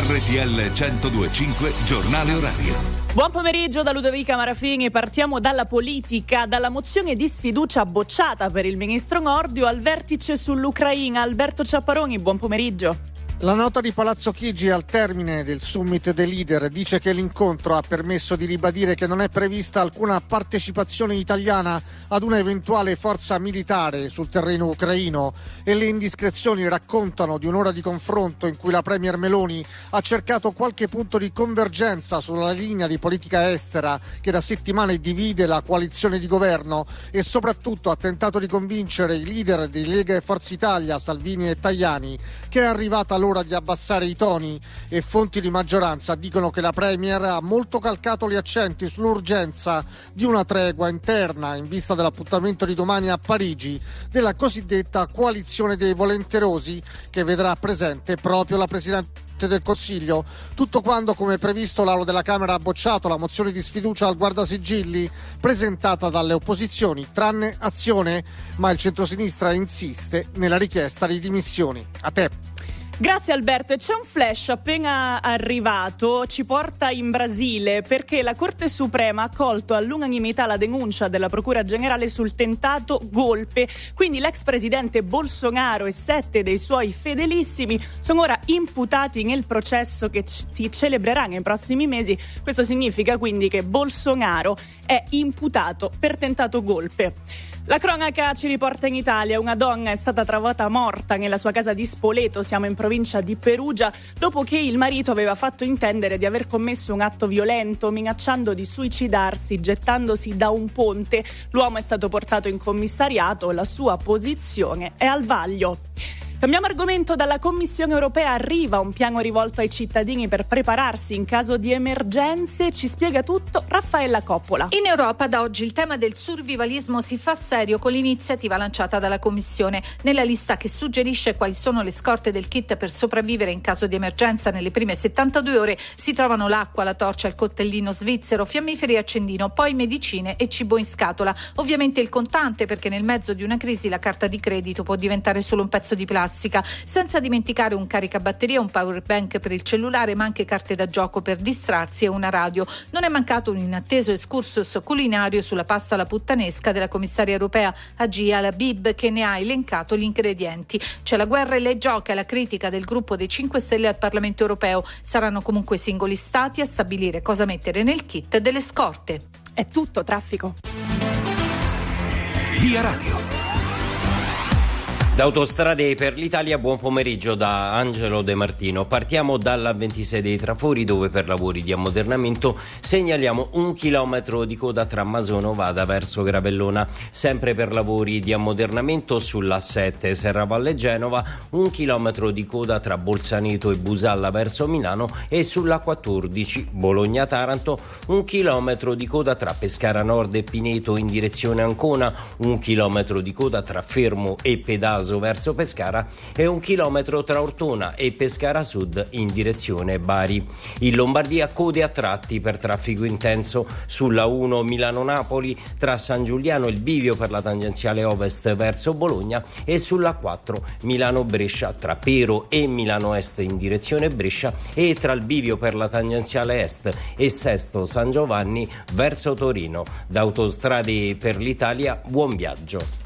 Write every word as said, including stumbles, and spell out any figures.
R T L centodue e cinque Giornale Orario. Buon pomeriggio da Ludovica Marafini. Partiamo dalla politica, dalla mozione di sfiducia bocciata per il ministro Nordio al vertice sull'Ucraina. Alberto Ciapparoni, buon pomeriggio. La nota di Palazzo Chigi al termine del summit dei leader dice che l'incontro ha permesso di ribadire che non è prevista alcuna partecipazione italiana ad una eventuale forza militare sul terreno ucraino e le indiscrezioni raccontano di un'ora di confronto in cui la premier Meloni ha cercato qualche punto di convergenza sulla linea di politica estera che da settimane divide la coalizione di governo e soprattutto ha tentato di convincere i leader di Lega e Forza Italia, Salvini e Tajani, che è arrivata l'ora di abbassare i toni e fonti di maggioranza dicono che la Premier ha molto calcato gli accenti sull'urgenza di una tregua interna in vista dell'appuntamento di domani a Parigi della cosiddetta coalizione dei volenterosi che vedrà presente proprio la Presidente del Consiglio. Tutto quando, come previsto, l'Aula della Camera ha bocciato la mozione di sfiducia al Guardasigilli presentata dalle opposizioni, tranne Azione, ma il centrosinistra insiste nella richiesta di dimissioni. A te. Grazie Alberto, e c'è un flash appena arrivato, ci porta in Brasile perché la Corte Suprema ha accolto all'unanimità la denuncia della Procura Generale sul tentato golpe, quindi l'ex presidente Bolsonaro e sette dei suoi fedelissimi sono ora imputati nel processo che c- si celebrerà nei prossimi mesi. Questo significa quindi che Bolsonaro è imputato per tentato golpe. La cronaca ci riporta in Italia. Una donna è stata trovata morta nella sua casa di Spoleto, siamo in provincia di Perugia, dopo che il marito aveva fatto intendere di aver commesso un atto violento, minacciando di suicidarsi gettandosi da un ponte. L'uomo è stato portato in commissariato, la sua posizione è al vaglio. Cambiamo argomento. Dalla Commissione Europea arriva un piano rivolto ai cittadini per prepararsi in caso di emergenze. Ci spiega tutto Raffaella Coppola. In Europa da oggi il tema del survivalismo si fa serio con l'iniziativa lanciata dalla Commissione. Nella lista che suggerisce quali sono le scorte del kit per sopravvivere in caso di emergenza nelle prime settantadue ore si trovano l'acqua, la torcia, il coltellino svizzero, fiammiferi e accendino, poi medicine e cibo in scatola. Ovviamente il contante, perché nel mezzo di una crisi la carta di credito può diventare solo un pezzo di plastica. Senza dimenticare un caricabatterie, un power bank per il cellulare, ma anche carte da gioco per distrarsi e una radio. Non è mancato un inatteso excursus culinario sulla pasta alla puttanesca della commissaria europea Agia Labib, che ne ha elencato gli ingredienti. C'è la guerra e le gioche, la critica del gruppo dei cinque Stelle al Parlamento europeo. Saranno comunque i singoli stati a stabilire cosa mettere nel kit delle scorte. È tutto traffico. Via Radio. Da Autostrade per l'Italia, buon pomeriggio da Angelo De Martino. Partiamo dalla ventisei dei Trafori, dove per lavori di ammodernamento segnaliamo un chilometro di coda tra Masono Vada verso Gravellona. Sempre per lavori di ammodernamento sull'A sette Serravalle Genova, un chilometro di coda tra Bolzaneto e Busalla verso Milano, e sulla quattordici Bologna Taranto, un chilometro di coda tra Pescara Nord e Pineto in direzione Ancona, un chilometro di coda tra Fermo e Pedaso verso Pescara e un chilometro tra Ortona e Pescara Sud in direzione Bari. In Lombardia code a tratti per traffico intenso sulla uno Milano-Napoli tra San Giuliano e il bivio per la tangenziale ovest verso Bologna, e sulla quattro Milano-Brescia tra Pero e Milano Est in direzione Brescia, e tra il bivio per la tangenziale est e Sesto San Giovanni verso Torino. Da Autostrade per l'Italia, buon viaggio.